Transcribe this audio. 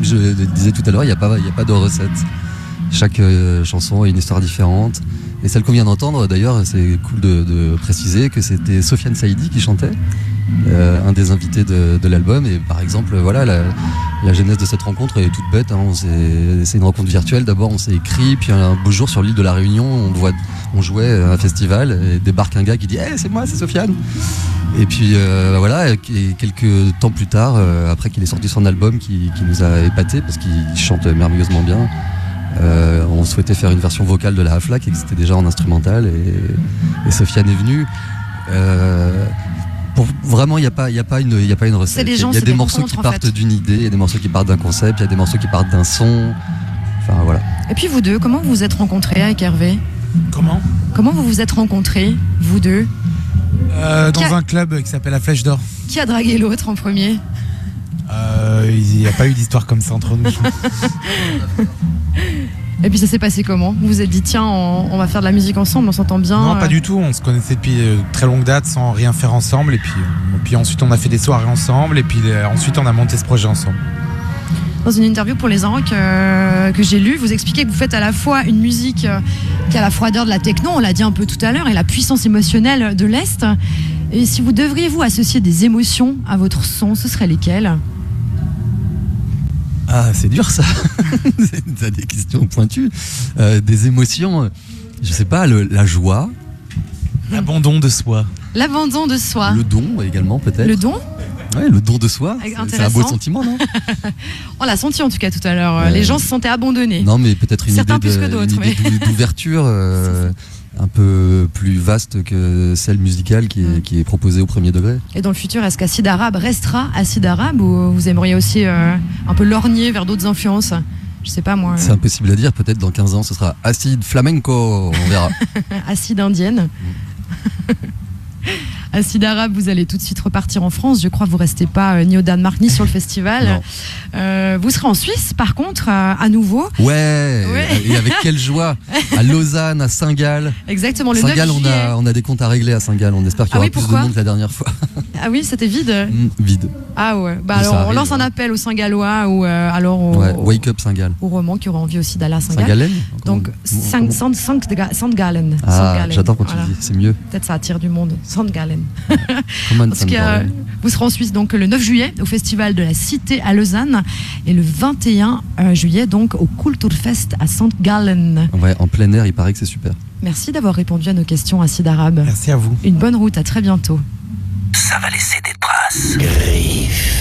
je disais tout à l'heure, il n'y a pas de recette. Chaque chanson a une histoire différente. Et celle qu'on vient d'entendre, d'ailleurs, c'est cool de préciser que c'était Sofiane Saïdi qui chantait, un des invités de l'album. Et par exemple, voilà, la genèse de cette rencontre est toute bête. Hein. C'est une rencontre virtuelle. D'abord, on s'est écrit, puis un beau jour sur l'île de la Réunion, on jouait à un festival et débarque un gars qui dit hey, c'est moi, c'est Sofiane. Et puis voilà, et quelques temps plus tard, après qu'il ait sorti son album qui nous a épaté parce qu'il chante merveilleusement bien. On souhaitait faire une version vocale de la Hafla qui existait déjà en instrumental et Sofiane est venue. Vraiment, il n'y a pas une recette. Il y a des morceaux qui partent d'une idée, il y a des morceaux qui partent d'un concept, il y a des morceaux qui partent d'un son. Enfin voilà. Et puis vous deux, comment vous vous êtes rencontrés avec Hervé ? Comment vous vous êtes rencontrés, vous deux ? Dans un club qui s'appelle la Flèche d'Or. Qui a dragué l'autre en premier ? Il n'y a pas eu d'histoire comme ça entre nous. Et puis ça s'est passé comment ? Vous vous êtes dit tiens, on va faire de la musique ensemble, on s'entend bien ? Non, pas du tout. On se connaissait depuis très longue date sans rien faire ensemble. Et puis ensuite on a fait des soirées ensemble. Et puis ensuite on a monté ce projet ensemble. Dans une interview pour Les Inrocks que j'ai lue, vous expliquez que vous faites à la fois une musique qui a la froideur de la techno, on l'a dit un peu tout à l'heure, et la puissance émotionnelle de l'Est. Et si vous devriez vous associer des émotions à votre son, ce seraient lesquelles ? Ah, c'est dur ça. T'as des questions pointues. Des émotions, je sais pas, la joie. L'abandon de soi. L'abandon de soi. Le don également peut-être. Le don ? Ouais, le don de soi. C'est un beau sentiment, non ? On l'a senti en tout cas tout à l'heure. Les gens se sentaient abandonnés. Non, mais peut-être une Certains idée, plus que d'autres, d'ouverture un peu plus vaste que celle musicale qui est proposée au premier degré. Et dans le futur, est-ce qu'Acide Arabe restera Acide Arabe ou vous aimeriez aussi un peu lorgner vers d'autres influences ? Je sais pas moi. C'est impossible à dire. Peut-être dans 15 ans, ce sera Acide Flamenco. On verra. Acide indienne. Acide Arabe, vous allez tout de suite repartir en France. Je crois que vous restez pas ni au Danemark ni sur le festival. Vous serez en Suisse, par contre, à nouveau. Ouais. Et avec quelle joie. À Lausanne, à Saint-Gall. Exactement, le Saint-Gall, 9 juillet. on a des comptes à régler à Saint-Gall. On espère qu'il y aura plus de monde que la dernière fois. Ah oui, c'était vide. Vide. Ah ouais. Bah alors, on lance un appel aux Saint-Gallois ou alors au Wake Up Saint-Gall. Aux Romans qui auraient envie aussi d'aller à Saint-Gall. Saint-Gallen. Donc Saint-Gallen. Ah, j'adore quand tu dis. C'est mieux. Peut-être ça attire du monde. Saint-Gallen. En tout cas, vous serez en Suisse donc le 9 juillet au festival de la Cité à Lausanne et le 21 juillet donc au Kulturfest à Saint-Gallen. Ouais, en plein air, il paraît que c'est super. Merci d'avoir répondu à nos questions, Acide Arabe. Merci à vous. Une bonne route, à très bientôt. Ça va laisser des traces. Griffe.